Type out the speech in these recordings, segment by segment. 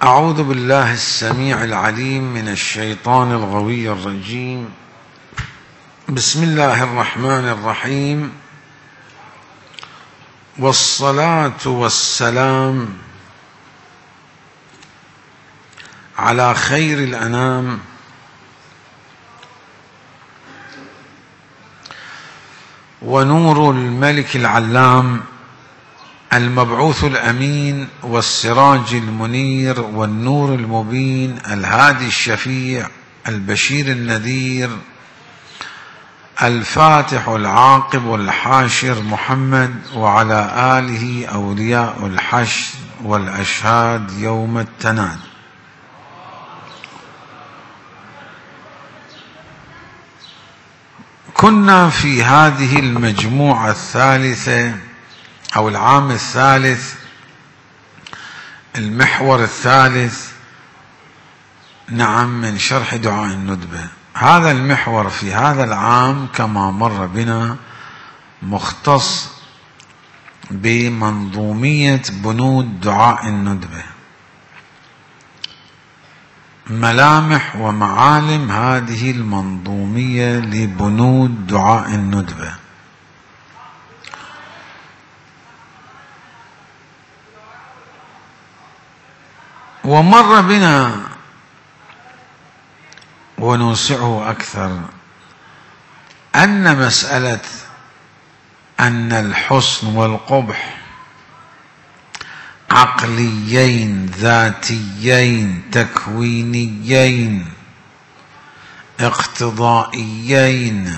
أعوذ بالله السميع العليم من الشيطان الغوي الرجيم. بسم الله الرحمن الرحيم، والصلاة والسلام على خير الأنام ونور الملك العلام المبعوث الأمين والسراج المنير والنور المبين الهادي الشفيع البشير النذير الفاتح العاقب الحاشر محمد وعلى آله أولياء الحشر والأشهاد يوم التناد. كنا في هذه المجموعة الثالثة أو العام الثالث، المحور الثالث من شرح دعاء الندبة. هذا المحور في هذا العام كما مر بنا مختص بمنظومية بنود دعاء الندبة، ملامح ومعالم هذه المنظومية لبنود دعاء الندبة. ومر بنا ونوسعه أكثر أن مسألة أن الحسن والقبح عقليين ذاتيين تكوينيين اقتضائيين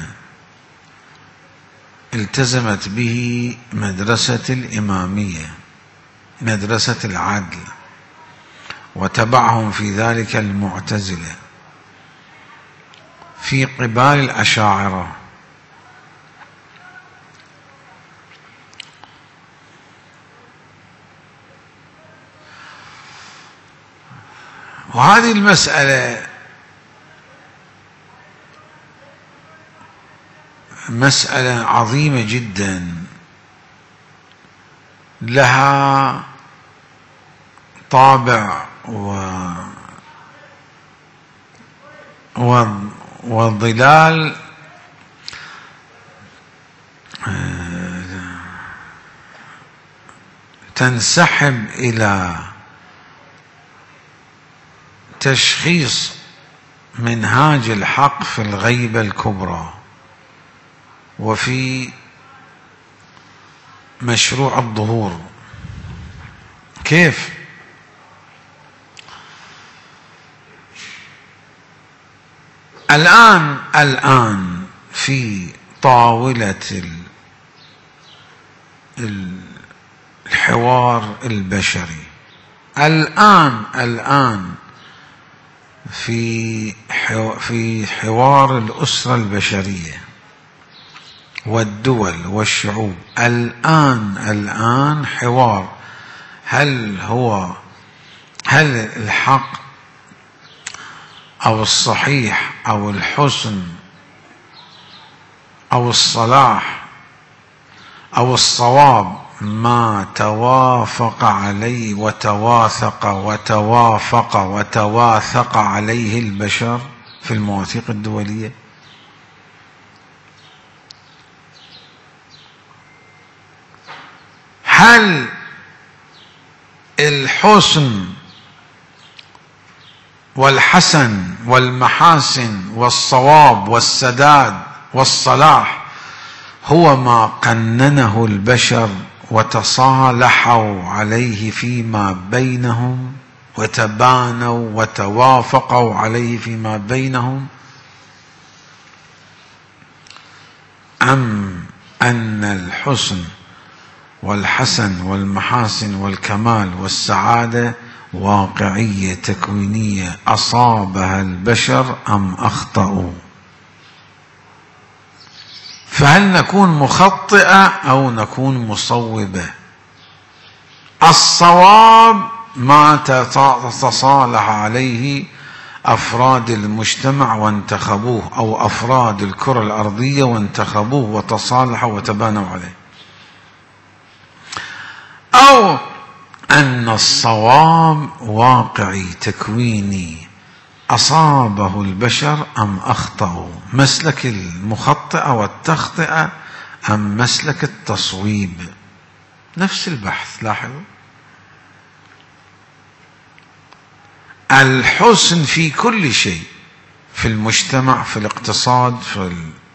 التزمت به مدرسة الإمامية، مدرسة العدل، وتبعهم في ذلك المعتزلة في قبال الأشاعرة. وهذه المسألة مسألة عظيمة جدا، لها طابع وظلال تنسحب إلى تشخيص منهاج الحق في الغيبة الكبرى وفي مشروع الظهور. كيف؟ الآن في طاولة الحوار البشري، الآن في حوار الأسرة البشرية والدول والشعوب، الآن حوار هل الحق أو الصحيح أو الحسن أو الصلاح أو الصواب ما توافق عليه وتواثق عليه البشر في المواثيق الدولية؟ هل الحسن والحسن والمحاسن والصواب والسداد والصلاح هو ما قننه البشر وتصالحوا عليه فيما بينهم وتبانوا وتوافقوا عليه فيما بينهم، أم أن الحسن والحسن والمحاسن والكمال والسعادة واقعية تكوينية أصابها البشر أم أخطأوا؟ فهل نكون مخطئة أو نكون مصوبة؟ الصواب ما تصالح عليه أفراد المجتمع وانتخبوه، أو أفراد الكرة الأرضية وانتخبوه وتصالحوا وتبانوا عليه، أو أن الصواب واقعي تكويني، أصابه البشر أم أخطأوا، مسلك المخطئة والتخطئة أم مسلك التصويب. نفس البحث. لاحظوا الحسن في كل شيء، في المجتمع، في الاقتصاد، في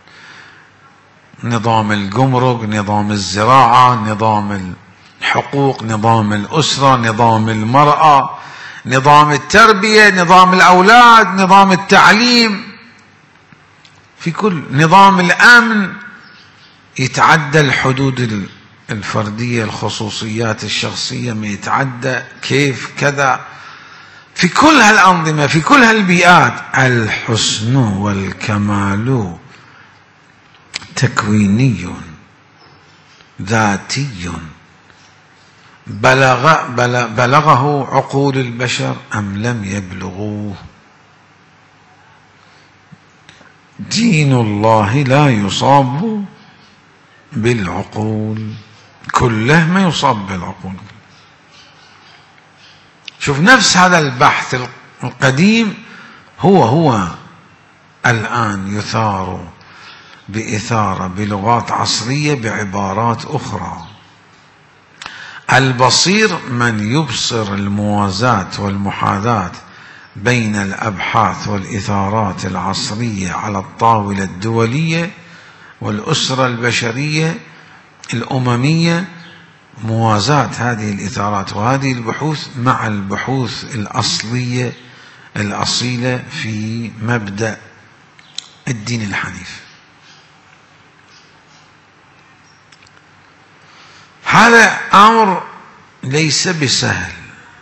نظام الجمرك، نظام الزراعة، نظام الحقوق، نظام الأسرة، نظام المرأة، نظام التربية، نظام الأولاد، نظام التعليم، في كل نظام الأمن يتعدى الحدود الفردية، الخصوصيات الشخصية ما يتعدى كيف كذا، في كل هالأنظمة، في كل هالبيئات. الحسن والكمال تكويني ذاتي بلغه عقول البشر أم لم يبلغوه. دين الله لا يصاب بالعقول، كله ما يصاب بالعقول. شوف نفس هذا البحث القديم هو الآن يثار بإثارة بلغات عصرية بعبارات أخرى. البصير من يبصر الموازاة والمحاذاة بين الأبحاث والإثارات العصرية على الطاولة الدولية والأسرة البشرية الأممية، موازاة هذه الإثارات وهذه البحوث مع البحوث الأصلية الأصيلة في مبدأ الدين الحنيف. هذا أمر ليس بسهل.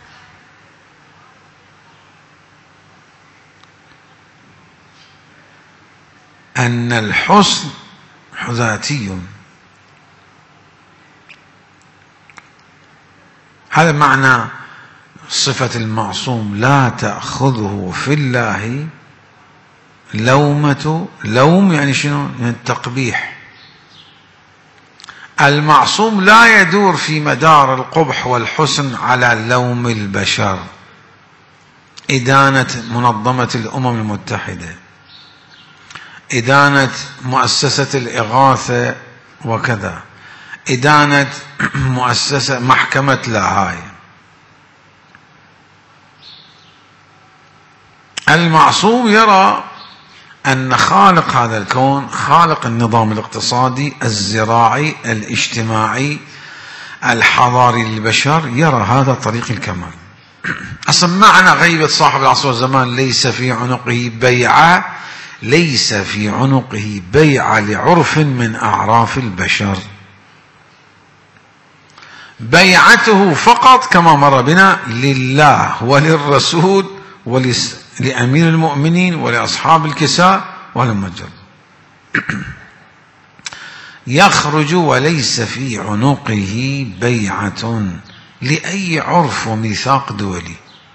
أن الحسن ذاتي، هذا معنى صفة المعصوم لا تأخذه في الله لومة لوم. يعني شنو؟ يعني التقبيح. المعصوم لا يدور في مدار القبح والحسن على لوم البشر. إدانة منظمة الأمم المتحدة، إدانة مؤسسة الإغاثة وكذا، إدانة مؤسسة محكمة لاهاي. المعصوم يرى أن خالق هذا الكون، خالق النظام الاقتصادي الزراعي الاجتماعي الحضاري للبشر، يرى هذا طريق الكمال. أصلا معنى غيبة صاحب العصر والزمان ليس في عنقه بيعة، ليس في عنقه بيعة لعرف من أعراف البشر. بيعته فقط كما مر بنا لله وللرسول ولأمير المؤمنين ولأصحاب الكساء وللمجر. يخرج وليس في عنقه بيعة لأي عرف وميثاق دولي.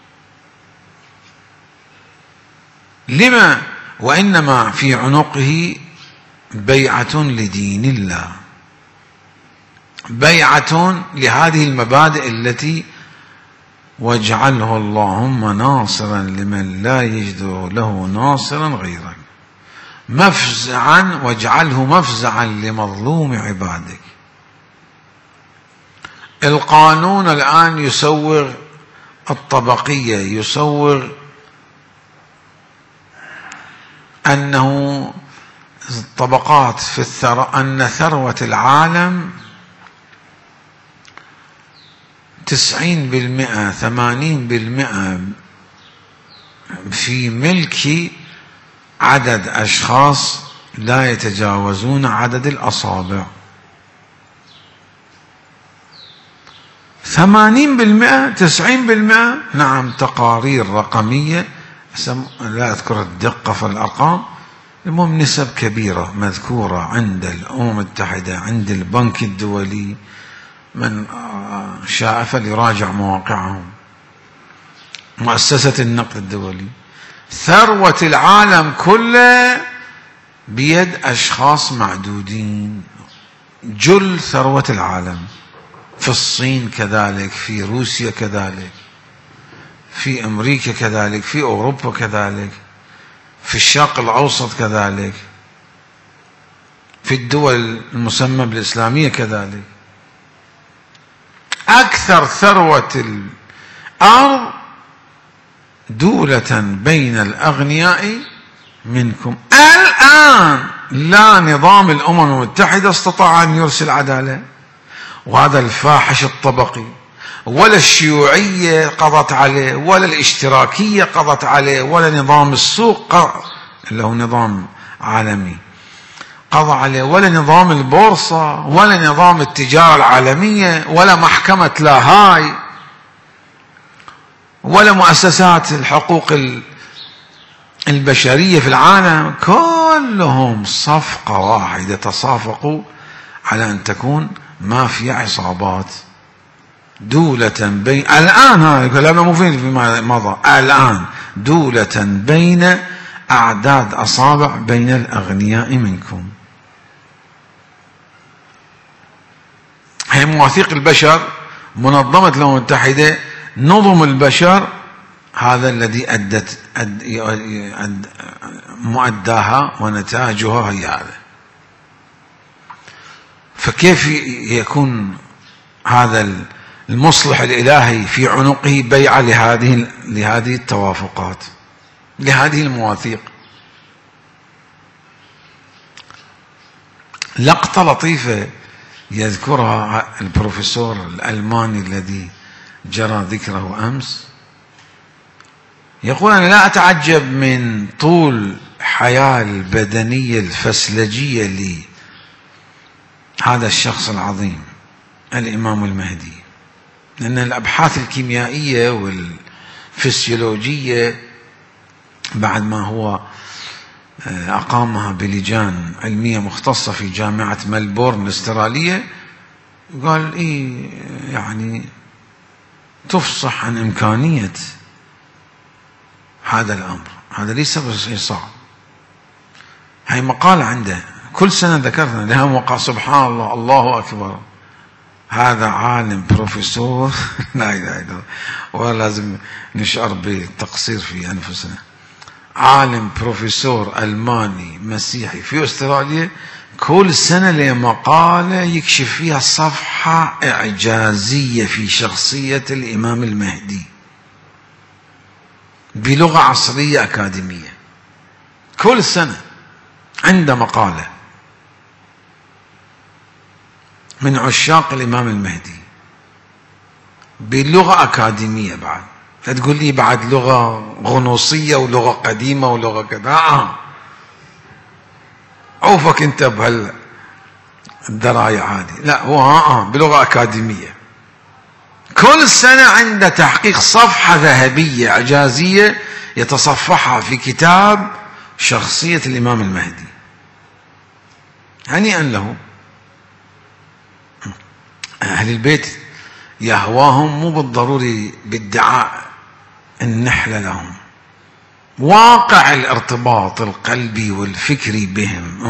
لما؟ وإنما في عنقه بيعة لدين الله، بيعة لهذه المبادئ التي واجعله اللهم ناصرا لمن لا يجد له ناصرا غيرك، مفزعا واجعله مفزعا لمظلوم عبادك. القانون الآن يسوغ الطبقية، يسوغ أنه طبقات في الثراء، أن ثروة العالم 90% 80% في ملك عدد أشخاص لا يتجاوزون عدد الأصابع. 80% 90%. نعم، تقارير رقمية لا أذكر الدقة في الأرقام، المهم نسب كبيرة مذكورة عند الأمم المتحدة، عند البنك الدولي، من شاء فليراجع مواقعهم، مؤسسة النقد الدولي. ثروة العالم كله بيد أشخاص معدودين، جل ثروة العالم في الصين كذلك، في روسيا كذلك، في أمريكا كذلك، في أوروبا كذلك، في الشرق الأوسط كذلك، في الدول المسمى بالإسلامية كذلك. أكثر ثروة الأرض دولة بين الأغنياء منكم. الآن لا نظام الأمم المتحدة استطاع أن يرسل عدالة، وهذا الفاحش الطبقي، ولا الشيوعية قضت عليه، ولا الاشتراكية قضت عليه، ولا نظام السوق اللي هو نظام عالمي قضى عليه، ولا نظام البورصة، ولا نظام التجارة العالمية، ولا محكمة لاهاي، ولا مؤسسات الحقوق البشرية في العالم. كلهم صفقة واحدة تصافقوا على أن تكون مافيا عصابات دولة بين الآن، هذا كلام مو فيما مضى، الآن دولة بين أعداد أصابع بين الأغنياء منكم. هي مواثيق البشر، منظمة الأمم المتحدة، نظم البشر، هذا الذي مؤداها ونتاجها هي هذا. فكيف يكون هذا المصلح الإلهي في عنقه بيعة لهذه التوافقات، لهذه المواثيق؟ لقطة لطيفة يذكرها البروفيسور الألماني الذي جرى ذكره أمس، يقول: أنا لا أتعجب من طول حياة البدنية الفسلجية لهذا الشخص العظيم الإمام المهدي، لأن الأبحاث الكيميائية والفسيولوجية بعد ما هو أقامها بلجان علمية مختصة في جامعة ملبورن الأسترالية، قال يعني تفصح عن إمكانية هذا الأمر، هذا ليس شيء صعب. هاي مقالة عنده كل سنة ذكرنا لها مقال، سبحان الله، الله أكبر، هذا عالم بروفيسور لا إله إلا الله، ولازم نشعر بالتقصير في أنفسنا. عالم بروفيسور ألماني مسيحي في أستراليا كل سنة له مقالة يكشف فيها صفحة إعجازية في شخصية الإمام المهدي بلغة عصرية أكاديمية. كل سنة عنده مقالة من عشاق الإمام المهدي بلغة أكاديمية. بعد لا تقول لي بعد لغة غنوصية ولغة قديمة ولغة كذا، عوفك انت بهالدراية عادي، لا هو بلغة أكاديمية. كل سنة عنده تحقيق صفحة ذهبية إعجازية يتصفحها في كتاب شخصية الإمام المهدي. هنيئا له. أهل البيت يهواهم مو بالضروري بادعاء النحلة لهم، واقع الارتباط القلبي والفكري بهم.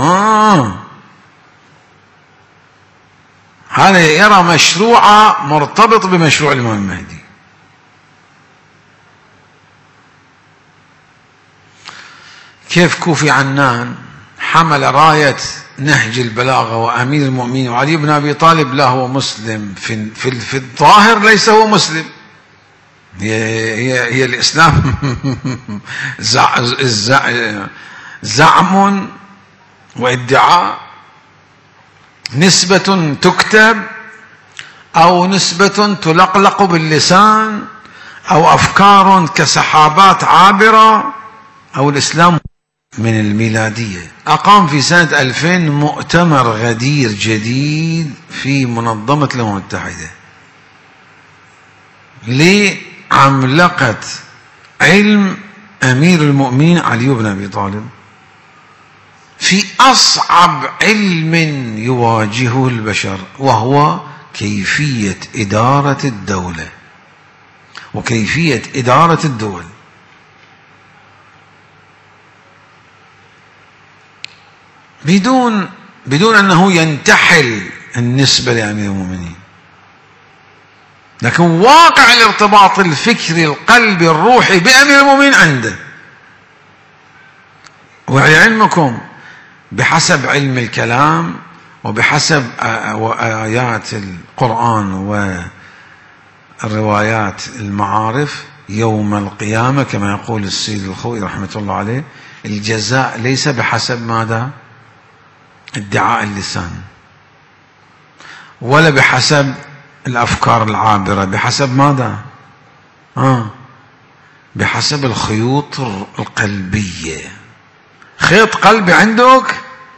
هذا يرى مشروعه مرتبط بمشروع الإمام المهدي. كيف كوفي عنان حمل راية نهج البلاغة وأمير المؤمنين وعلي بن أبي طالب، لا هو مسلم في الظاهر، ليس هو مسلم. هي الإسلام زعم وادعاء، نسبة تكتب أو نسبة تلقلق باللسان أو أفكار كسحابات عابرة، أو الإسلام. من الميلادية أقام في سنة 2000 مؤتمر غدير جديد في منظمة الأمم المتحدة لعملقة علم أمير المؤمنين علي بن أبي طالب في أصعب علم يواجهه البشر، وهو كيفية إدارة الدولة وكيفية إدارة الدول. بدون أنه ينتحل النسبة لأمير المؤمنين، لكن واقع الارتباط الفكري القلبي الروحي بأمير المؤمنين عنده. ولعلمكم بحسب علم الكلام وبحسب آيات القرآن والروايات المعارف، يوم القيامة كما يقول السيد الخوئي رحمة الله عليه، الجزاء ليس بحسب ماذا؟ ادعاء اللسان، ولا بحسب الأفكار العابرة، بحسب ماذا؟ بحسب الخيوط القلبية. خيط قلبي عندك،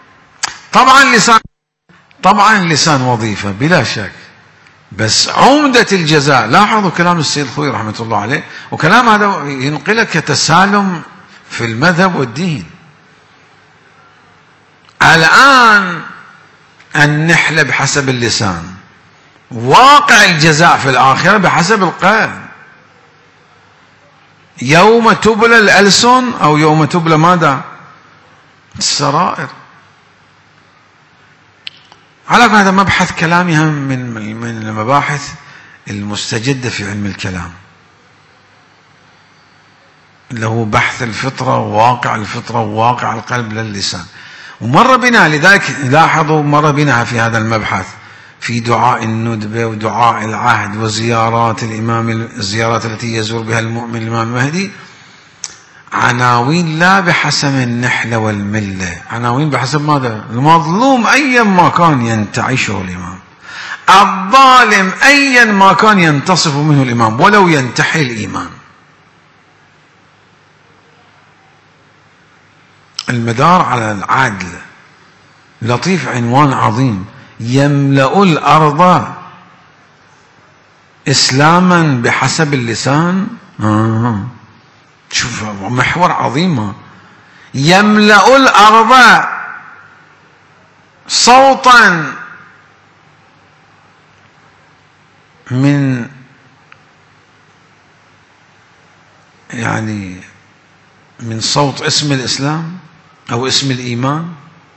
طبعا اللسان وظيفة بلا شك، بس عمدة الجزاء. لاحظوا كلام السيد الخوئي رحمة الله عليه، وكلام هذا ينقلك تسالم في المذهب والدين. الآن النحلة بحسب اللسان، واقع الجزاء في الآخرة بحسب القلب. يوم تبلى الألسن أو يوم تبلى ماذا؟ السرائر. على هذا مبحث كلامي هم من المباحث المستجدة في علم الكلام، اللي هو بحث الفطرة وواقع الفطرة وواقع القلب للسان. ومر بنا، لذلك لاحظوا مر بنا في هذا المبحث في دعاء الندبة ودعاء العهد وزيارات الإمام، الزيارات التي يزور بها المؤمن الإمام المهدي، عناوين لا بحسب النحلة والملة، عناوين بحسب ماذا؟ المظلوم أيا ما كان ينتعشه الإمام، الظالم أيا ما كان ينتصف منه الإمام ولو ينتحي الإيمان. المدار على العدل. لطيف، عنوان عظيم، يملأ الأرض إسلاما بحسب اللسان. شوف محور عظيم. يملأ الأرض صوتا من من صوت اسم الإسلام أو اسم الإيمان.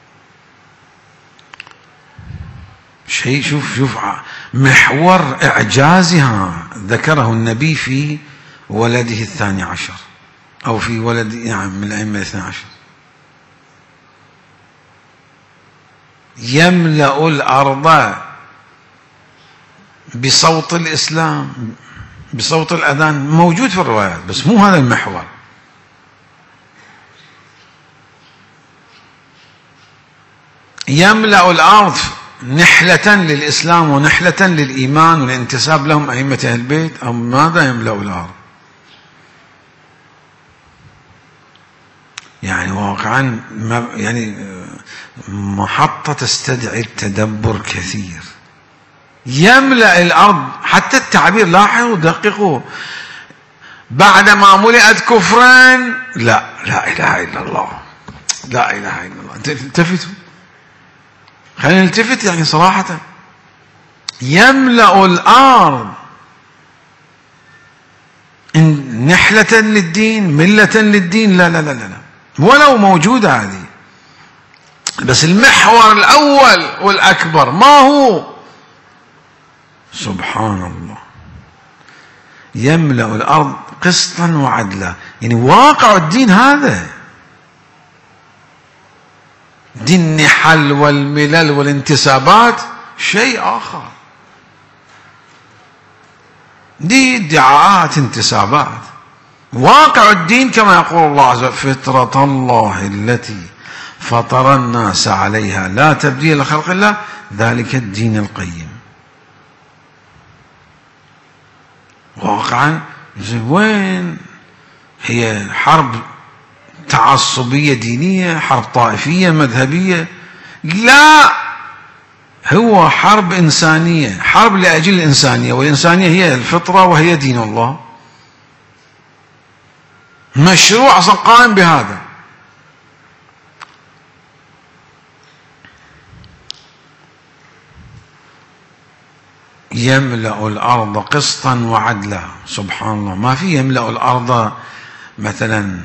شيء شوف محور إعجازها ذكره النبي في ولده 12 أو في ولد من الأئمة 12. يملأ الأرض بصوت الإسلام، بصوت الأذان، موجود في الروايات بس مو هذا المحور. يملأ الأرض نحلة للإسلام ونحلة للإيمان والانتساب لهم أئمة أهل البيت، أو ماذا يملأ الأرض؟ واقعا محطة تستدعي التدبر كثير. يملأ الأرض، حتى التعبير لاحظوا دققوا، بعدما ملئت كفرا، لا إله إلا الله، لا إله إلا الله. التفتوا، خلينا نلتفت صراحة. يملأ الأرض نحلة للدين، ملة للدين، لا لا لا لا، ولو موجودة هذه، بس المحور الأول والأكبر ما هو؟ سبحان الله. يملأ الأرض قسطا وعدلا، واقع الدين هذا، دين النحل والملل والانتسابات شيء آخر، دي ادعاءات انتسابات. واقع الدين كما يقول الله عز وجل: فطرة الله التي فطر الناس عليها لا تبديل لخلق الله ذلك الدين القيم. واقعا وين هي حرب تعصبية دينية، حرب طائفية مذهبية؟ لا، هو حرب إنسانية، حرب لأجل الإنسانية، والإنسانية هي الفطرة وهي دين الله. مشروع أصلا قائم بهذا. يملأ الأرض قسطا وعدلا. سبحان الله، ما في يملأ الأرض مثلا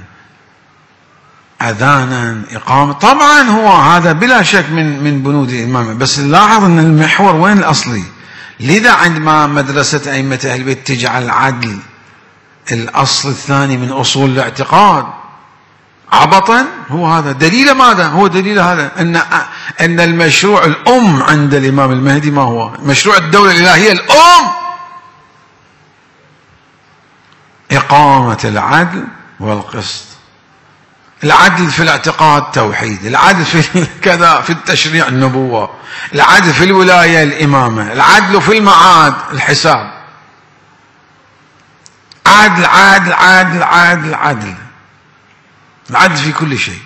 أذانا إقامة. طبعا هو هذا بلا شك من بنود الإمام، بس لاحظ أن المحور وين الأصلي؟ لذا عندما مدرسة أئمة أهل البيت تجعل العدل الأصل الثاني من أصول الاعتقاد عبطا، هو هذا دليل ماذا؟ هو دليل هذا أن المشروع الأم عند الإمام المهدي ما هو؟ مشروع الدولة الإلهية الأم إقامة العدل والقسط. العدل في الاعتقاد توحيد، العدل في كذا في التشريع النبوة، العدل في الولاية الإمامة، العدل في المعاد الحساب. عدل عدل عدل عدل عدل، العدل في كل شيء.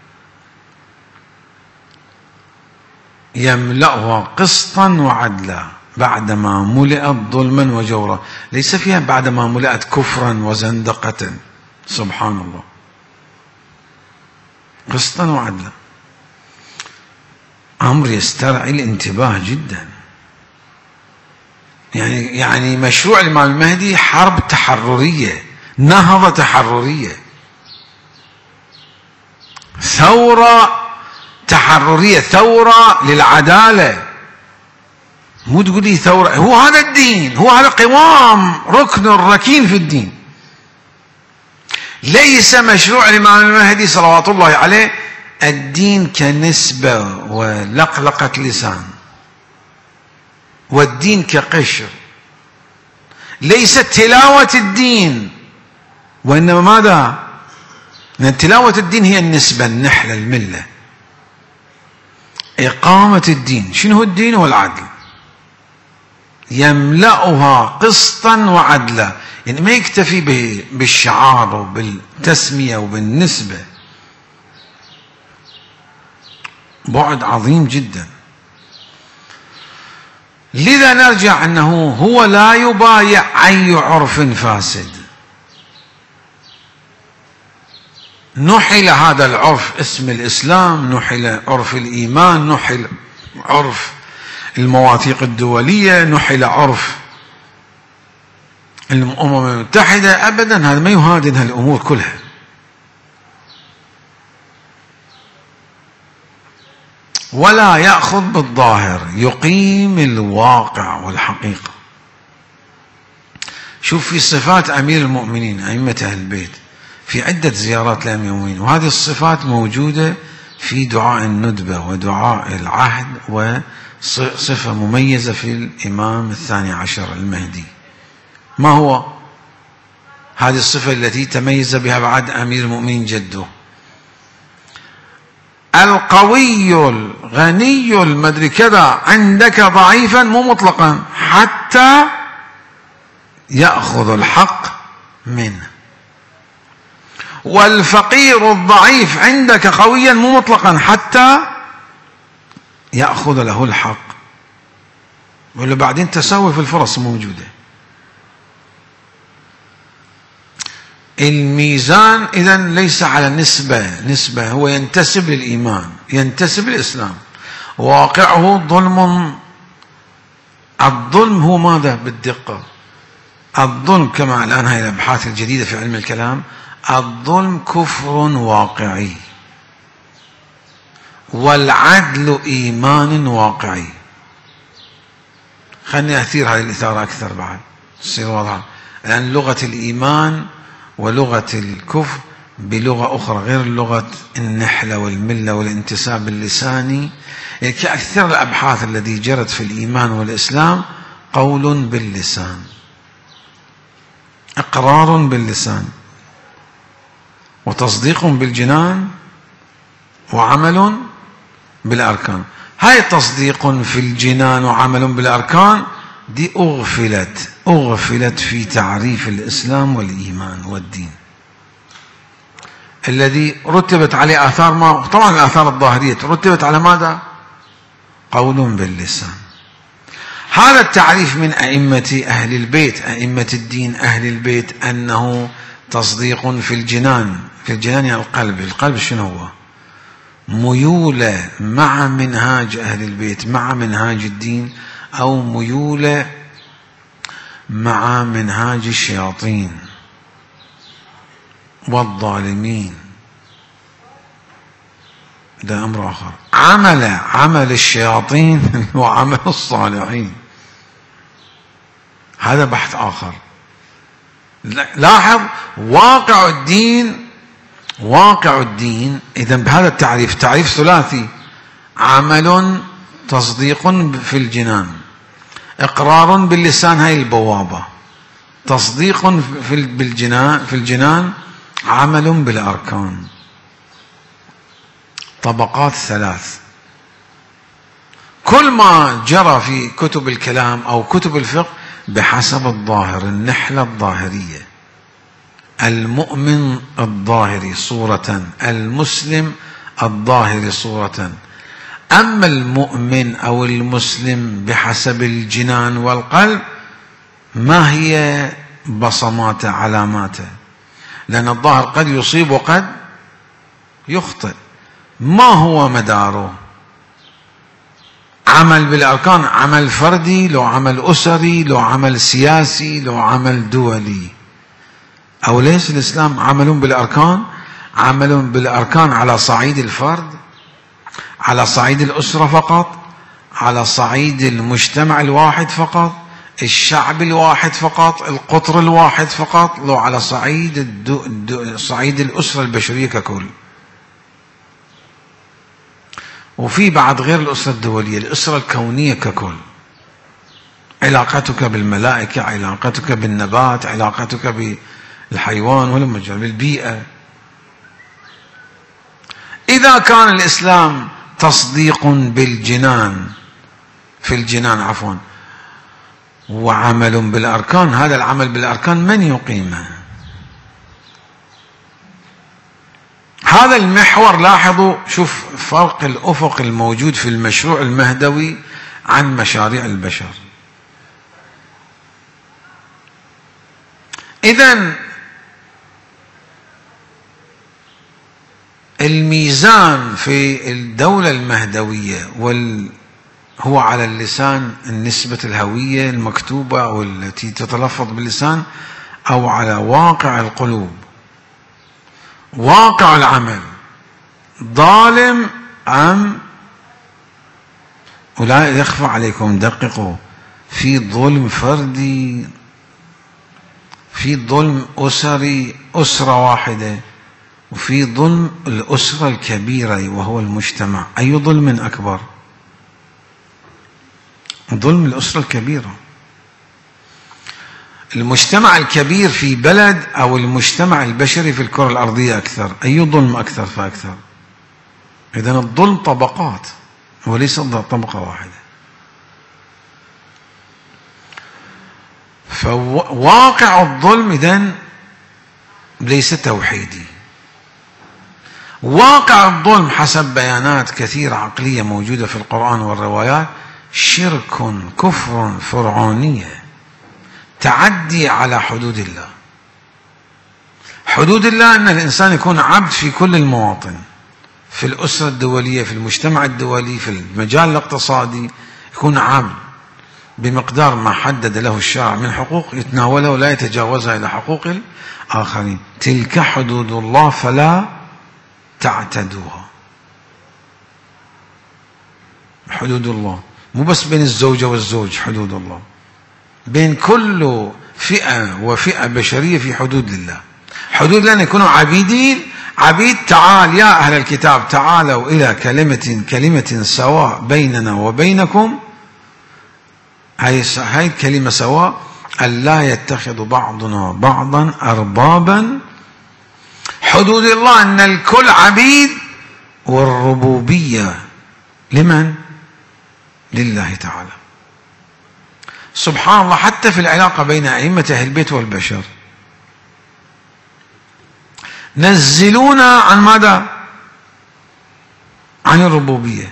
يملأها قسطا وعدلا بعدما ملئت ظلما وجورا، ليس فيها بعدما ملئت كفرا وزندقة، سبحان الله. قسطا وعدلا أمر يسترعي الانتباه جدا. يعني مشروع الإمام المهدي حرب تحررية، نهضة تحررية، ثورة تحررية، ثورة للعدالة. مو تقولي ثورة، هو هذا الدين، هو هذا قوام ركن ركين في الدين. ليس مشروع الإمام المهدي صلوات الله عليه الدين كنسبة ولقلقة لسان، والدين كقشر. ليست تلاوة الدين، وإنما ماذا؟ لأن تلاوة الدين هي النسبة، النحلة، الملة. إقامة الدين، شنو هو الدين؟ هو العدل. يملأها قسطا وعدلا، يعني ما يكتفي بالشعار وبالتسمية وبالنسبة، بعد عظيم جدا. لذا نرجع أنه هو لا يبايع أي عرف فاسد. نحل هذا العرف اسم الإسلام، نحل عرف الإيمان، نحل عرف المواثيق الدولية، نحل عرف الأمم المتحدة. أبدا هذا ما يهادن هالأمور كلها. ولا يأخذ بالظاهر، يقيم الواقع والحقيقة. شوف في صفات أمير المؤمنين أئمة أهل البيت في عدة زيارات لأمير المؤمنين، وهذه الصفات موجودة في دعاء الندبة ودعاء العهد، وصفة مميزة في الإمام الثاني عشر المهدي. ما هو هذه الصفة التي تميز بها بعد أمير المؤمنين جده؟ القوي الغني المدري كذا عندك ضعيفا، مو مطلقا، حتى يأخذ الحق منه. والفقير الضعيف عندك قويا، مو مطلقا، حتى يأخذ له الحق. ولا بعدين تساوي في الفرص موجودة. الميزان إذن ليس على نسبة، هو ينتسب للإيمان، ينتسب للإسلام. واقعه ظلم. الظلم هو ماذا بالدقة؟ الظلم كما الآن هاي الأبحاث الجديدة في علم الكلام، الظلم كفر واقعي، والعدل إيمان واقعي. خلني أثير هذه الإثارة أكثر بعد تصير واضحة، لأن لغة الإيمان ولغة الكفر بلغة أخرى غير لغة النحلة والملة والانتساب اللساني. يعني كأكثر الأبحاث التي جرت في الإيمان والإسلام قول باللسان، إقرار باللسان، وتصديق بالجنان، وعمل بالأركان. هاي تصديق في الجنان وعمل بالأركان دي أغفلت في تعريف الإسلام والإيمان والدين الذي رتبت عليه آثار. ما طبعا الآثار الظاهرية رتبت على ماذا؟ قول باللسان. هذا التعريف من أئمة أهل البيت، أئمة الدين أهل البيت، أنه تصديق في الجنان. في الجنان يعني القلب شنو هو؟ ميولة مع منهاج أهل البيت، مع منهاج الدين، أو ميولة مع منهاج الشياطين والظالمين، ده أمر آخر. عمل الشياطين وعمل الصالحين. هذا بحث آخر. لاحظ واقع الدين إذا بهذا التعريف، تعريف ثلاثي: عمل، تصديق في الجنان، إقرار باللسان، هاي البوابة، تصديق في الجنان، عمل بالأركان. طبقات ثلاث. كل ما جرى في كتب الكلام أو كتب الفقه بحسب الظاهر، النحلة الظاهرية، المؤمن الظاهري صورة، المسلم الظاهري صورة. أما المؤمن أو المسلم بحسب الجنان والقلب، ما هي بصماته، علاماته؟ لأن الظاهر قد يصيب وقد يخطئ. ما هو مداره؟ عمل بالأركان، عمل فردي، لو عمل أسري، لو عمل سياسي، لو عمل دولي. أو ليس الإسلام عمل بالأركان؟ عمل بالأركان على صعيد الفرد، على صعيد الأسرة فقط، على صعيد المجتمع الواحد فقط، الشعب الواحد فقط، القطر الواحد فقط، لو على صعيد الأسرة البشرية ككل. وفي بعد غير الأسرة الدولية، الأسرة الكونية ككل، علاقتك بالملائكة، علاقتك بالنبات، علاقتك بالحيوان والمجال، بالبيئة. إذا كان الإسلام تصديق بالجنان، في الجنان عفوا، وعمل بالأركان، هذا العمل بالأركان من يقيمه؟ هذا المحور. لاحظوا، شوف فرق الأفق الموجود في المشروع المهدوي عن مشاريع البشر. إذن الميزان في الدولة المهدوية هو على اللسان، النسبة الهوية المكتوبة أو التي تتلفظ باللسان، أو على واقع القلوب، واقع العمل، ظالم أم؟ ولا يخفى عليكم، دققوا، في ظلم فردي، في ظلم أسري، أسرة واحدة، وفي ظلم الأسرة الكبيرة وهو المجتمع. أي ظلم أكبر؟ ظلم الأسرة الكبيرة. المجتمع الكبير في بلد أو المجتمع البشري في الكرة الأرضية أكثر. أي ظلم أكثر فأكثر؟ إذن الظلم طبقات وليس طبقة واحدة. فواقع الظلم إذن ليس توحيدي. واقع الظلم حسب بيانات كثيرة عقلية موجودة في القرآن والروايات شرك، كفر، فرعونية، تعدي على حدود الله. حدود الله أن الإنسان يكون عبد في كل المواطن، في الأسرة الدولية، في المجتمع الدولي، في المجال الاقتصادي، يكون عبد بمقدار ما حدد له الشرع من حقوق يتناولها ولا يتجاوزها إلى حقوق الآخرين. تلك حدود الله فلا تعتدوها. حدود الله مو بس بين الزوجة والزوج، حدود الله بين كل فئة وفئة بشرية، في حدود لله. حدود لنا يكونوا عبيدين، عبيد. تعال يا أهل الكتاب، تعالوا إلى كلمة سواء بيننا وبينكم. هاي الكلمة سواء، ألا يتخذ بعضنا بعضا أربابا. حدود الله أن الكل عبيد، والربوبية لمن؟ لله تعالى. سبحان الله، حتى في العلاقة بين أئمة أهل البيت والبشر نزلونا عن ماذا؟ عن الربوبية.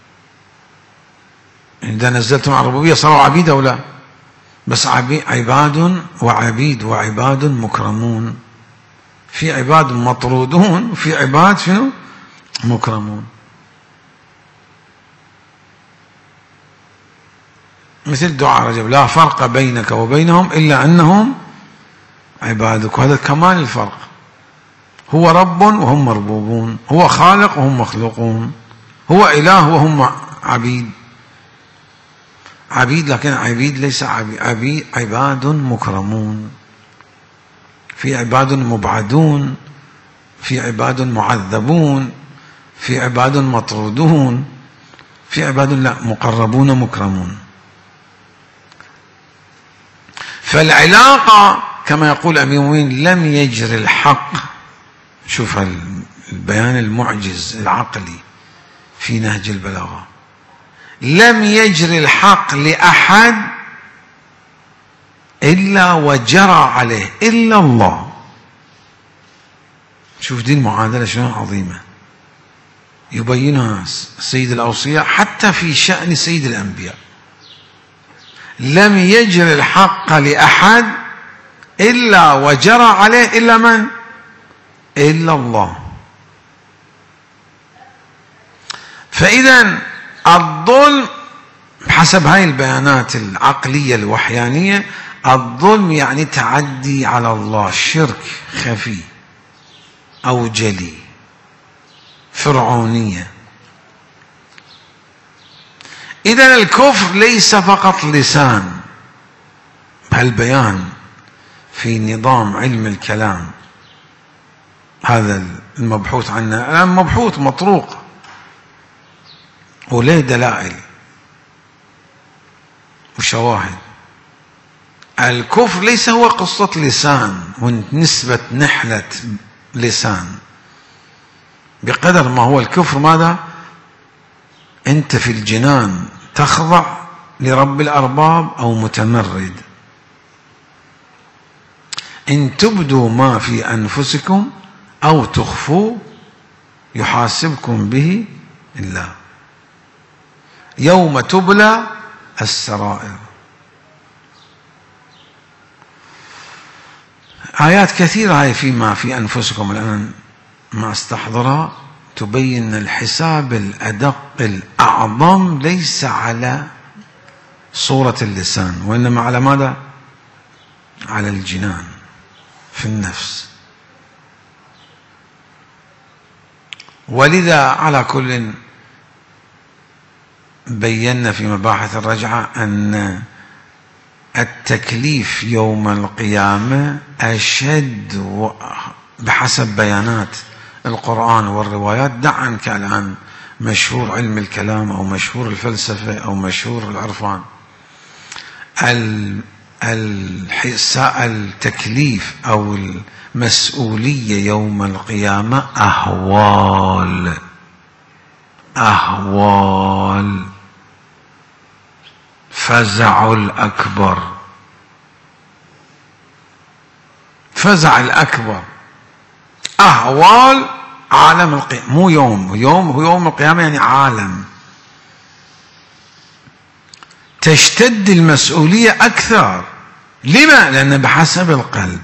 إذا نزلتم عن الربوبية صاروا عبيد أو لا؟ بس عباد وعبيد، وعباد مكرمون. في عباد مطرودون وفي عباد شنو؟ مكرمون. مثل دعاء رجب: لا فرق بينك وبينهم إلا أنهم عبادك. وهذا كمال الفرق. هو رب وهم مربوبون، هو خالق وهم مخلوقون، هو إله وهم عبيد. عبيد، لكن عبيد ليس عبيد، عباد مكرمون. في عباد مبعدون، في عباد معذبون، في عباد مطرودون، في عباد لا مقربون مكرمون. فالعلاقة كما يقول أمير المؤمنين لم يجر الحق، شوف البيان المعجز العقلي في نهج البلاغة، لم يجر الحق لأحد إلا وجرى عليه إلا الله. شوف دي المعادلة شنو عظيمة يبينها سيد الأوصياء حتى في شأن سيد الأنبياء. لم يجر الحق لأحد إلا وجرى عليه إلا من؟ إلا الله. فإذا الظلم حسب هاي البيانات العقلية الوحيانية، الظلم يعني تعدي على الله، شرك خفي أو جلي، فرعونية. إذن الكفر ليس فقط لسان. هالبيان في نظام علم الكلام هذا المبحوث عنه الآن مبحوث مطروق وله دلائل وشواهد. الكفر ليس هو قصة لسان ونسبة نحلة لسان، بقدر ما هو الكفر ماذا؟ أنت في الجنان تخضع لرب الأرباب أو متمرد. إن تبدوا ما في أنفسكم أو تخفوا يحاسبكم به الله يوم تبلى السرائر. آيات كثيرة هاي فيما في أنفسكم الآن ما استحضرها تبين الحساب الأدق الأعظم ليس على صورة اللسان، وإنما على ماذا؟ على الجنان في النفس. ولذا على كل بينا في مباحث الرجعة أن التكليف يوم القيامة أشد بحسب بيانات القرآن والروايات. دع عنك الآن مشهور علم الكلام أو مشهور الفلسفة أو مشهور العرفان. التكليف أو المسؤولية يوم القيامة أهوال فزع الأكبر، فزع الأكبر، أهوال عالم القيامة. مو يوم، هو يوم القيامة يعني عالم. تشتد المسؤولية أكثر. لما؟ لأن بحسب القلب،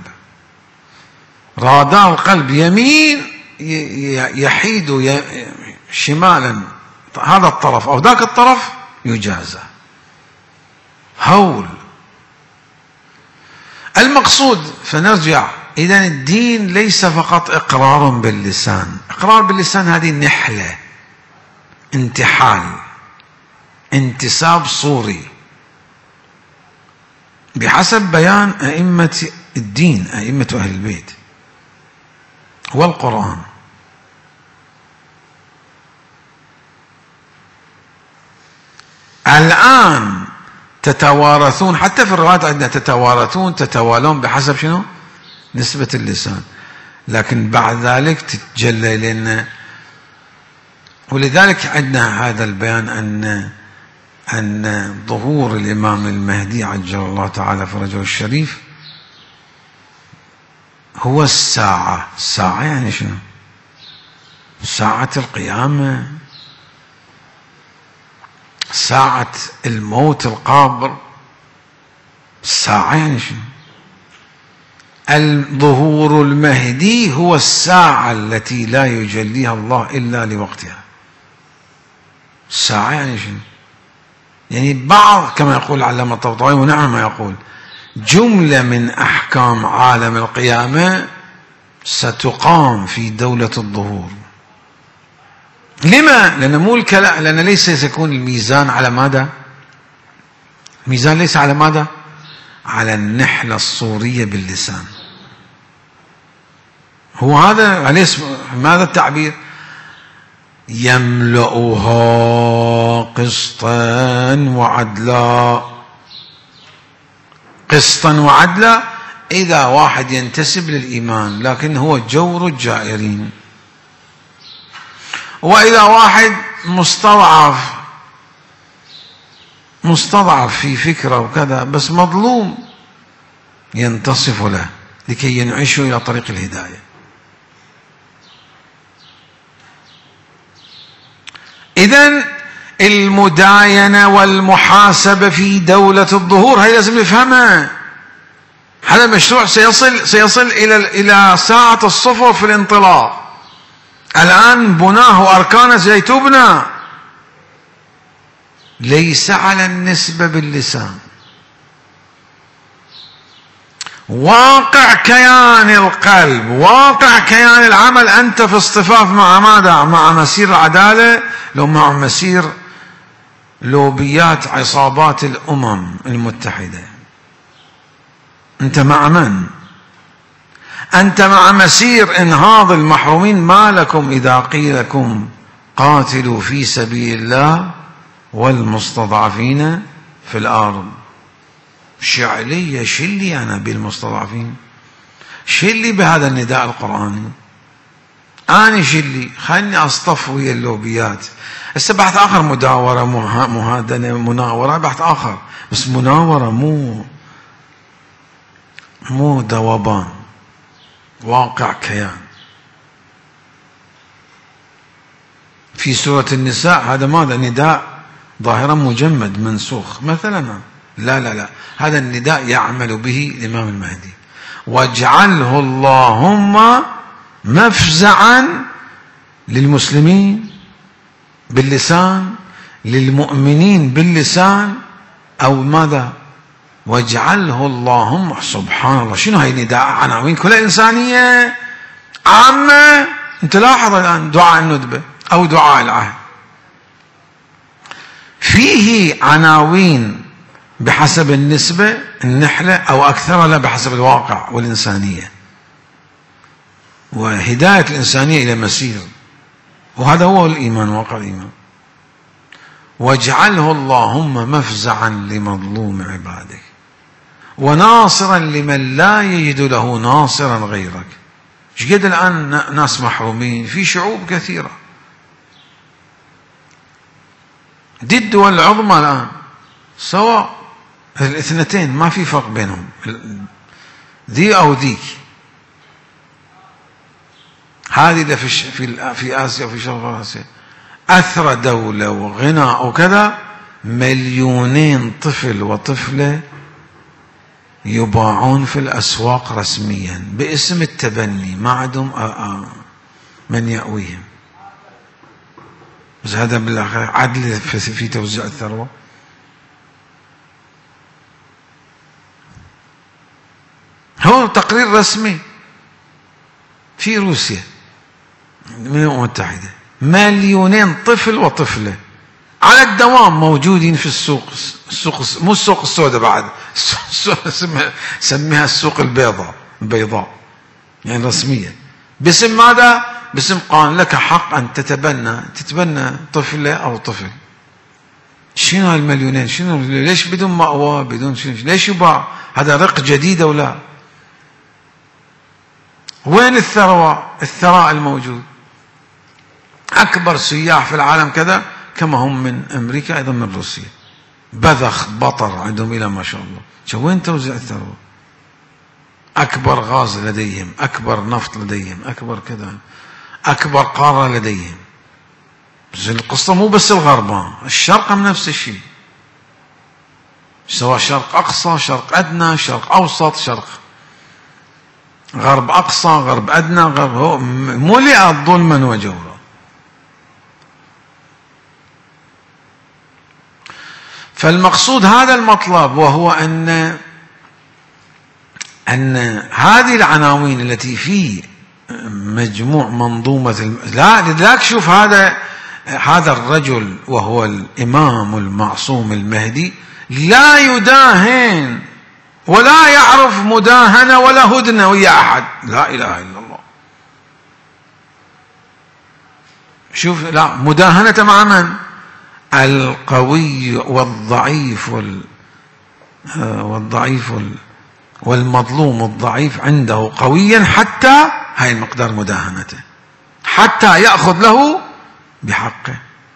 رادار القلب يمين يحيد شمالا هذا الطرف أو ذاك الطرف يجازى. هول المقصود. فنرجع إذن الدين ليس فقط إقرار باللسان. إقرار باللسان هذه نحلة، انتحال، انتساب صوري بحسب بيان أئمة الدين، أئمة أهل البيت والقرآن. الآن تتوارثون، حتى في الروايات عندنا تتوارثون تتوالون بحسب شنو؟ نسبة اللسان. لكن بعد ذلك تتجلى لنا. ولذلك عندنا هذا البيان أن ظهور الإمام المهدي عجل الله تعالى فرجه الشريف هو الساعة. الساعة يعني شنو؟ ساعة القيامة، ساعة الموت القابر. الساعة يعني شنو؟ الظهور المهدي هو الساعة التي لا يجليها الله إلا لوقتها. الساعة يعني شنو؟ يعني بعض كما يقول العلامة الطبطبائي، ونعم ما يقول، جملة من أحكام عالم القيامة ستقام في دولة الظهور. لما؟ لأن مو الكلام، لأن ليس سيكون الميزان على ماذا؟ الميزان ليس على ماذا؟ على النحلة الصورية باللسان. هو هذا عليه ماذا التعبير؟ يملؤها قسطا وعدلا. قسطا وعدلا إذا واحد ينتسب للإيمان، لكن هو جور الجائرين. وإذا واحد مستضعف في فكرة وكذا بس مظلوم، ينتصف له لكي ينعشه إلى طريق الهداية. إذن المداينة والمحاسبة في دولة الظهور هي لازم نفهمها. هذا المشروع سيصل إلى ساعة الصفر في الانطلاق. الآن بناه وأركانه سيتبنى، ليس على النسبة باللسان. واقع كيان القلب، واقع كيان العمل، أنت في اصطفاف مع ماذا؟ مع مسير العدالة، لو مع مسير لوبيات عصابات الأمم المتحدة. أنت مع من؟ أنت مع مسير إنهاض المحرومين. ما لكم إذا قيل لكم قاتلوا في سبيل الله والمستضعفين في الأرض. شعلية شلي أنا بالمستضعفين، شلي بهذا النداء القرآني. أنا شلي خلني أصطف ويا اللوبيات. هسه بحث آخر، مداورة مهادنة مناورة، بحث آخر، بس مناورة مو ذوبان، واقع كيان. في سورة النساء هذا ماذا؟ نداء ظاهرا مجمد منسوخ مثلا. لا، هذا النداء يعمل به الإمام المهدي. واجعله اللهم مفزعا للمسلمين باللسان، للمؤمنين باللسان، أو ماذا؟ واجعله اللهم. سبحان الله، شنو هاي نداء عناوين كلها إنسانية عامة. انت لاحظ الآن دعاء الندبة أو دعاء العهد فيه عناوين بحسب النسبة النحلة أو أكثر، لا بحسب الواقع والإنسانية وهداية الإنسانية إلى مسير. وهذا هو الإيمان، واقع الإيمان. واجعله اللهم مفزعا لمظلوم عبادك وناصرا لمن لا يجد له ناصرا غيرك. ايش قد الآن ناس محرومين في شعوب كثيرة. دي الدول العظمى الآن سواء الاثنتين، ما في فرق بينهم، ذي أو ذيك. هذه في آسيا وفي شرق آسيا أثرى دولة وغنى وكذا، 2,000,000 طفل وطفلة يباعون في الأسواق رسميا باسم التبني، ما عندهم من يأويهم. بس هذا بالآخر عدل في توزيع الثروة. هو تقرير رسمي في روسيا من الأمم المتحدة، 2,000,000 طفل وطفلة على الدوام موجودين في السوق مو السوق السوداء بعد، سميها السوق البيضاء يعني رسميا. باسم ماذا؟ باسم قانون لك حق أن تتبنى طفلة أو طفل. شنو هال2,000,000؟ شنو؟ ليش بدون مأوى بدون شنو؟ ليش يباع؟ هذا رق جديد أو لا؟ وين الثراء الموجود؟ أكبر سياح في العالم كذا كما هم من أمريكا أيضا من روسيا، بذخ بطر عندهم إلى ما شاء الله. وين توزيع الثروة؟ أكبر غاز لديهم، أكبر نفط لديهم، أكبر كذا، أكبر قارة لديهم. بس القصة مو بس الغرب، الشرق هم نفس الشيء، سواء شرق أقصى، شرق أدنى، شرق أوسط، شرق غرب أقصى، غرب أدنى، غرب، هو ملئ ظلما وجورا. فالمقصود هذا المطلب، وهو أن هذه العناوين التي في مجموع منظومة لذلك شوف هذا الرجل وهو الإمام المعصوم المهدي لا يداهن ولا يعرف مداهنة ولا هدنة ويا أحد. لا إله إلا الله. شوف، لا مداهنة مع من؟ القوي والضعيف والمظلوم الضعيف عنده قويا حتى هاي المقدار مداهنته، حتى يأخذ له بحقه.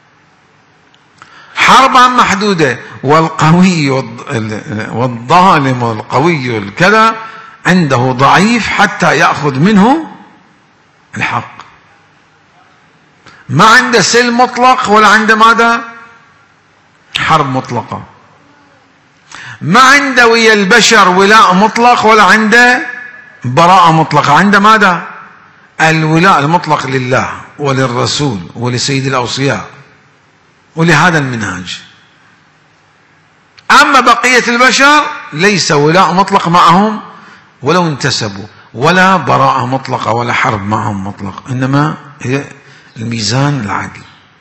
حربا محدودة، والقوي والظالم والقوي الكذا عنده ضعيف حتى يأخذ منه الحق. ما عنده سلم مطلق ولا عنده ماذا؟ حرب مطلقة. ما عنده ويا البشر ولاء مطلق ولا عنده براءة مطلقة. عنده ماذا؟ الولاء المطلق لله وللرسول ولسيد الأوصياء ولهذا المنهاج. أما بقية البشر ليس ولاء مطلق معهم ولو انتسبوا، ولا براءة مطلقة ولا حرب معهم مطلق، إنما هي الميزان العدل.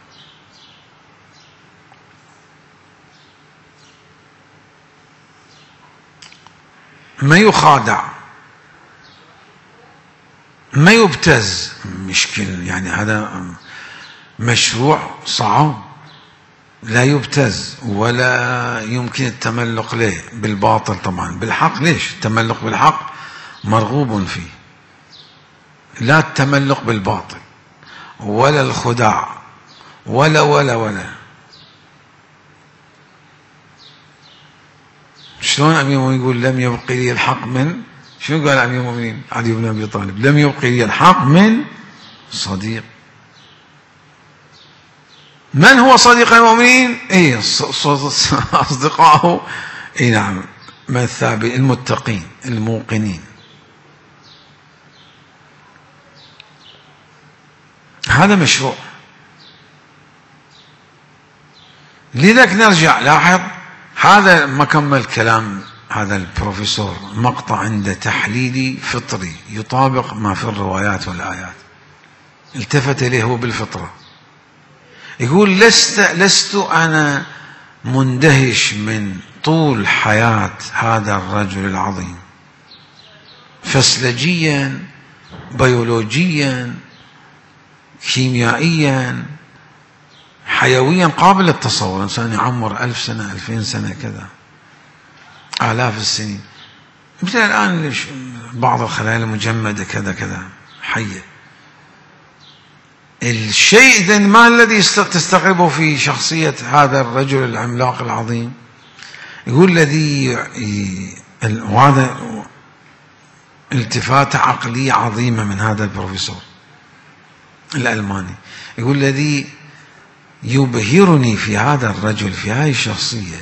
ما يخادع، ما يبتز. مشكل يعني هذا مشروع صعب، لا يبتز ولا يمكن التملق له بالباطل. طبعا بالحق، ليش؟ التملق بالحق مرغوب فيه، لا التملق بالباطل ولا الخداع ولا ولا ولا. شلون أمير المؤمنين يقول لم يبقي لي الحق من، شنو قال أمير المؤمنين علي بن أبي طالب؟ لم يبقي لي الحق من صديق. من هو صديق المؤمنين؟ ايه أصدقائه، اي نعم، من الثابت المتقين الموقنين. هذا مشروع. لذلك نرجع، لاحظ هذا ما كمل كلام هذا البروفيسور، مقطع عنده تحليلي فطري يطابق ما في الروايات والآيات، التفت إليه هو بالفطرة. يقول لست أنا مندهش من طول حياة هذا الرجل العظيم، فسلجيا، بيولوجيا، كيميائيا، حيويا، قابل للتصور. إنسان يعمر 1000 سنة 2000 سنة كذا، آلاف السنين، مثل الآن بعض الخلايا المجمدة كذا كذا حية. الشيء إذن ما الذي تستغربه في شخصية هذا الرجل العملاق العظيم؟ يقول الذي، وهذا التفاتة عقلية عظيمة من هذا البروفيسور الألماني، يقول الذي يبهرني في هذا الرجل، في هذه الشخصية،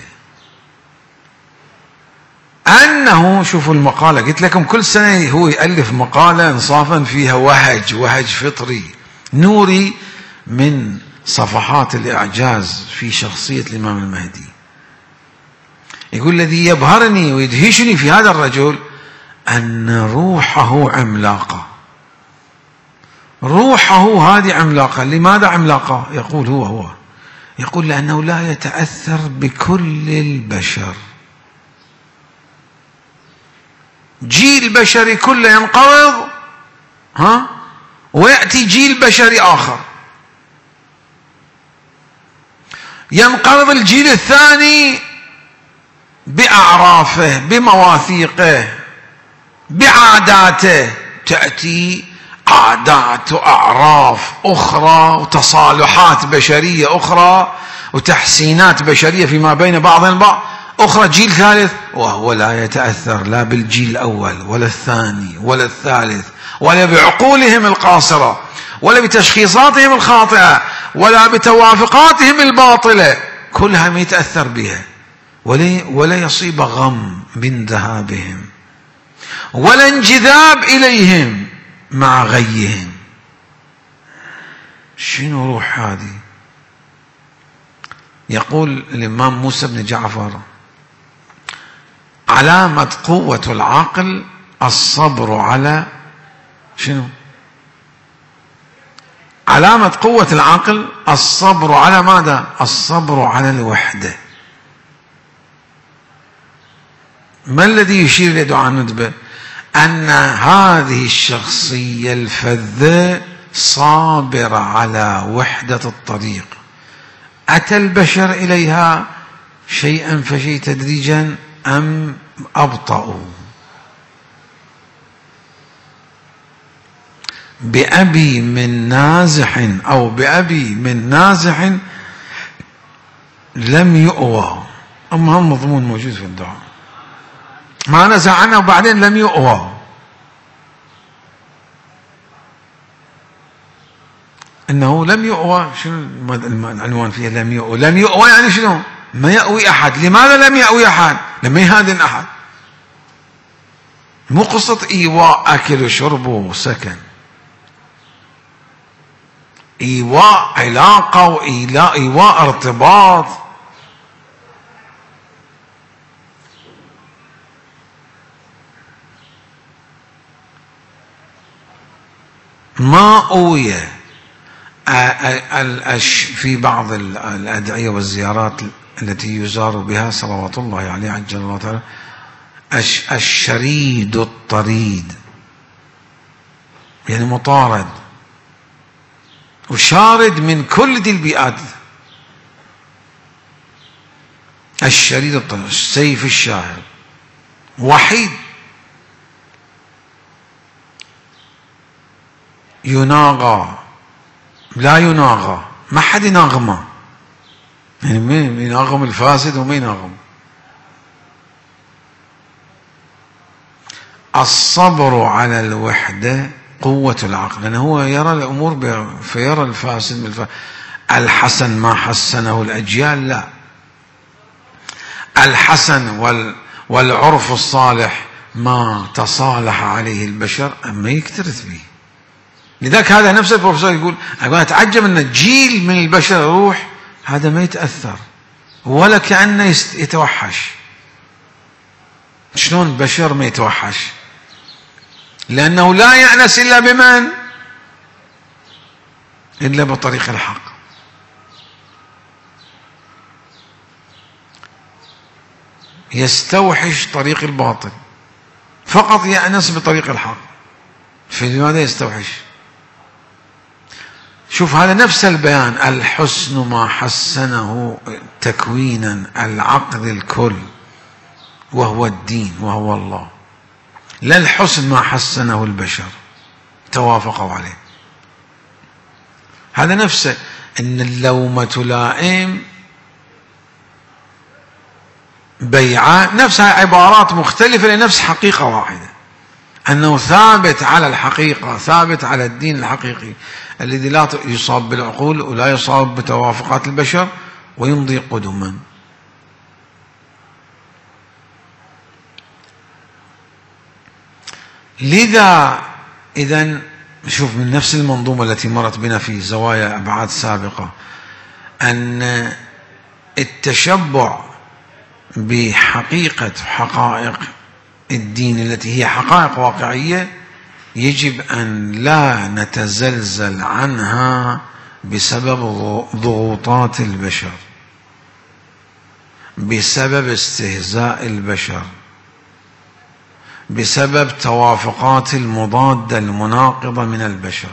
أنه، شوفوا المقالة، قلت لكم كل سنة هو يألف مقالة إنصافا فيها وهج فطري نوري من صفحات الإعجاز في شخصية الإمام المهدي. يقول الذي يبهرني ويدهشني في هذا الرجل أن روحه عملاقة. روحه هذه عملاقة. لماذا عملاقة؟ يقول هو يقول لأنه لا يتأثر بكل البشر. جيل بشري كله ينقرض، ويأتي جيل بشري آخر، ينقرض الجيل الثاني بأعرافه، بمواثيقه، بعاداته، تأتي عادات وأعراف أخرى وتصالحات بشرية أخرى وتحسينات بشرية فيما بين بعض البعض أخرى، جيل ثالث، وهو لا يتأثر لا بالجيل الأول ولا الثاني ولا الثالث، ولا بعقولهم القاصرة، ولا بتشخيصاتهم الخاطئة، ولا بتوافقاتهم الباطلة، كلها ما يتأثر بها، ولا يصيب غم من ذهابهم، ولا انجذاب إليهم مع غيهم. شنو روح هذه؟ يقول الإمام موسى بن جعفر: علامة قوة العقل الصبر على شنو؟ علامة قوة العقل الصبر على ماذا؟ الصبر على الوحدة. ما الذي يشير إلى دعاء الندبة؟ أن هذه الشخصية الفذة صابرة على وحدة الطريق، أتى البشر إليها شيئا فشيء تدريجا أم أبطأوا؟ بأبي من نازح أو بأبي من نازح لم يؤوى. أما هم مضمون موجود في الدعاء، ما نزع عنه وبعدين لم يؤوى. إنه لم يؤوى، شنو العنوان فيها؟ لم يؤوى. لم يؤوى يعني شنو؟ ما يأوي أحد. لماذا لم يأوي أحد؟ لم يهادن أحد. مو قصة إيواء أكل وشرب وسكن، إيواء علاقة وإيواء ارتباط. ما أوية في بعض الأدعية والزيارات التي يزار بها صلوات الله عليه عجل الله تعالى الشريد الطريد، يعني مطارد وشارد من كل دي البيئات. الشريد الطريد، السيف الشاهد، وحيد، يناغى لا يناغى، ما حد يناغمه. يعني مين يناغم الفاسد ومين يناغم؟ الصبر على الوحدة قوة العقل، لأنه هو يرى الأمور فيرى الفاسد الحسن ما حسنه الأجيال، لا، الحسن والعرف الصالح ما تصالح عليه البشر أما يكترث به. لذلك هذا نفس البروفيسور يقول أنا أتعجب أن جيل من البشر يروح هذا ما يتأثر ولا كأنه يتوحش. شلون البشر ما يتوحش؟ لأنه لا يأنس إلا بمن؟ إلا بطريق الحق. يستوحش طريق الباطل، فقط يأنس بطريق الحق. فلماذا يستوحش؟ شوف هذا نفس البيان، الحسن ما حسنه تكوينا العقل الكل وهو الدين وهو الله، لا الحسن ما حسنه البشر توافقوا عليه. هذا نفسه ان اللومة لائم بيعة، نفسها عبارات مختلفة لنفس حقيقة واحدة، أنه ثابت على الحقيقة، ثابت على الدين الحقيقي الذي لا يصاب بالعقول ولا يصاب بتوافقات البشر ويمضي قدما. لذا إذن شوف من نفس المنظومة التي مرت بنا في زوايا أبعاد سابقة، أن التشبع بحقيقة حقائق الدين التي هي حقائق واقعية يجب أن لا نتزلزل عنها بسبب ضغوطات البشر، بسبب استهزاء البشر، بسبب توافقات المضادة المناقضة من البشر.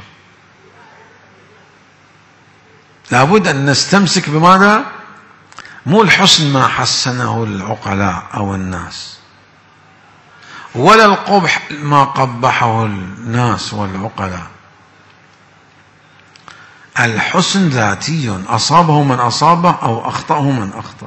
لابد أن نستمسك بماذا؟ مو الحسن ما حسنه العقلاء أو الناس، ولا القبح ما قبحه الناس والعقلاء. الحسن ذاتي، أصابه من أصابه أو أخطأه من أخطأ.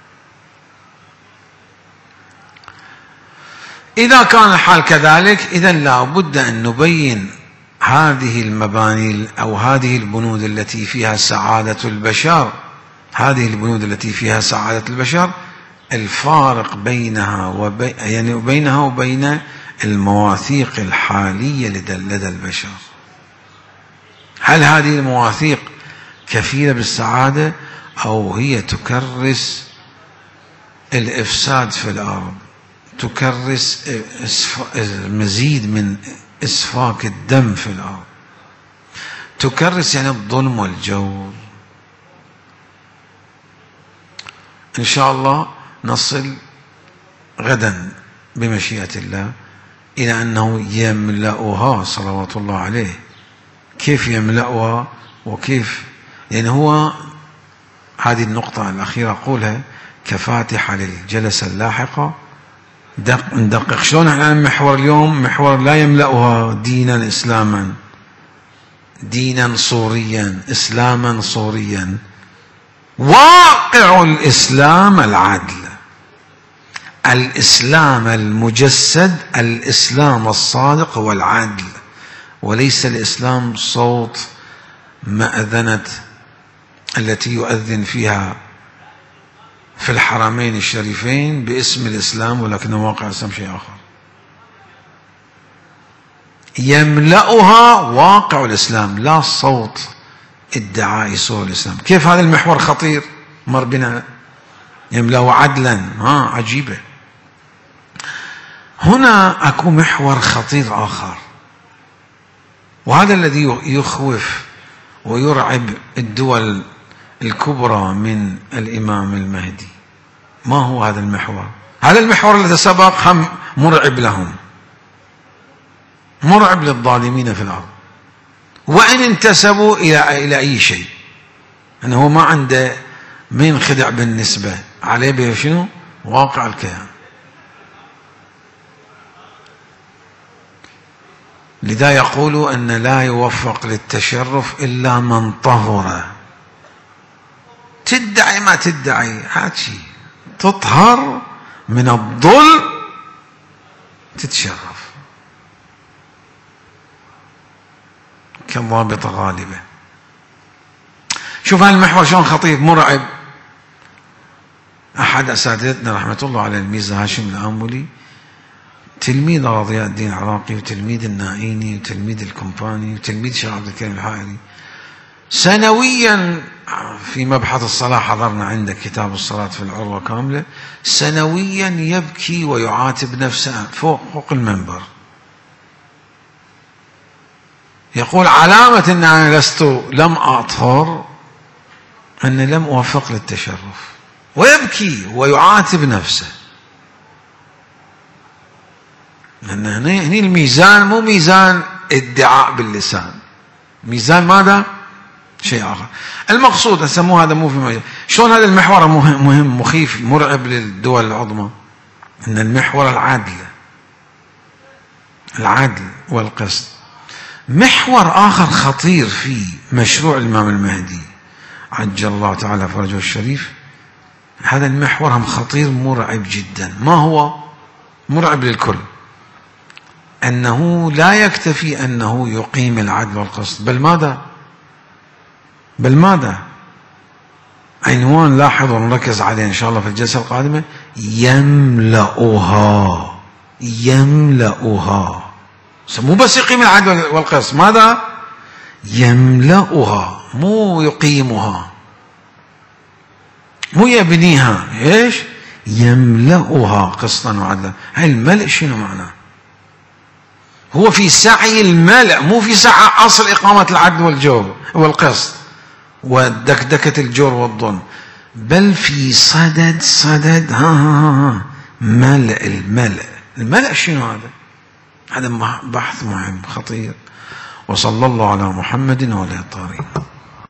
إذا كان الحال كذلك إذن لا بد أن نبين هذه المباني أو هذه البنود التي فيها سعادة البشر، هذه البنود التي فيها سعادة البشر، الفارق بينها يعني بينها وبين المواثيق الحالية لدى البشر. هل هذه المواثيق كفيلة بالسعادة أو هي تكرس الإفساد في الأرض، تكرس المزيد من إسفاك الدم في الأرض، تكرس يعني الظلم والجور؟ إن شاء الله نصل غدا بمشيئة الله إلى أنه يملأها صلوات الله عليه. كيف يملأها وكيف؟ لأن هو هذه النقطة الأخيرة أقولها كفاتحة للجلسة اللاحقة. ندقق شلون احنا المحور اليوم محور لا يملأها دينا إسلاما، دينا صوريا، إسلاما صوريا. واقع الإسلام العدل، الإسلام المجسد، الإسلام الصادق هو العدل، وليس الإسلام صوت مأذنة التي يؤذن فيها في الحرمين الشريفين باسم الإسلام ولكن واقع الإسلام شيء آخر. يملأها واقع الإسلام لا صوت ادعاء صور الإسلام. كيف هذا المحور خطير مر بنا؟ يملأه عدلا، عجيبة. هنا أكو محور خطير آخر، وهذا الذي يخوف ويرعب الدول الكبرى من الإمام المهدي. ما هو هذا المحور؟ هذا المحور الذي سبق هم مرعب لهم، مرعب للظالمين في الأرض وإن انتسبوا إلى أي شيء، أنه ما عنده من خدع بالنسبة عليه بشنو؟ واقع الكيان. لذا يقول أن لا يوفق للتشرف إلا من طهر. تدعي ما تدعي حاجي، تطهر من الظلم تتشرف كالضابطة غالبة. شوف هالمحور شلون خطير مرعب. أحد أساتذتنا رحمة الله عليه الميزة هاشم الآمولي، تلميذ ضياء الدين العراقي وتلميذ النائيني وتلميذ الكومباني وتلميذ شيخ عبد الكريم الحائري، سنويا في مبحث الصلاة حضرنا عنده كتاب الصلاة في العروة كاملة، سنويا يبكي ويعاتب نفسه فوق المنبر، يقول علامة أن أنا لم أطهر أن لم أوفق للتشرف، ويبكي ويعاتب نفسه. لأن هنا الميزان مو ميزان ادعاء باللسان، ميزان ماذا؟ شيء آخر. المقصود أسموه هذا مو في مجال. شلون هذا المحور مهم مخيف مرعب للدول العظمى؟ أن المحور العدل والقسط. محور آخر خطير في مشروع الإمام المهدي عجل الله تعالى فرجه الشريف، هذا المحور هم خطير مرعب جدا. ما هو؟ مرعب للكل. أنه لا يكتفي أنه يقيم العدل والقسط، بل ماذا؟ عنوان لاحظ ونركز عليه إن شاء الله في الجلسة القادمة، يملأها. مو بس يقيم العدل والقسط، ماذا؟ يملأها، مو يقيمها، مو يبنيها، ايش؟ يملأها قسطا وعدلا. هاي الملء شنو معناه؟ هو في سعي الملء، مو في سعي أصل إقامة العدل والجور والقسط ودكدكة الجور والظلم، بل في صدد ملء الملء شنو هذا؟ هذا بحث مهم خطير. وصلى الله على محمد وعلى آله الطاهرين.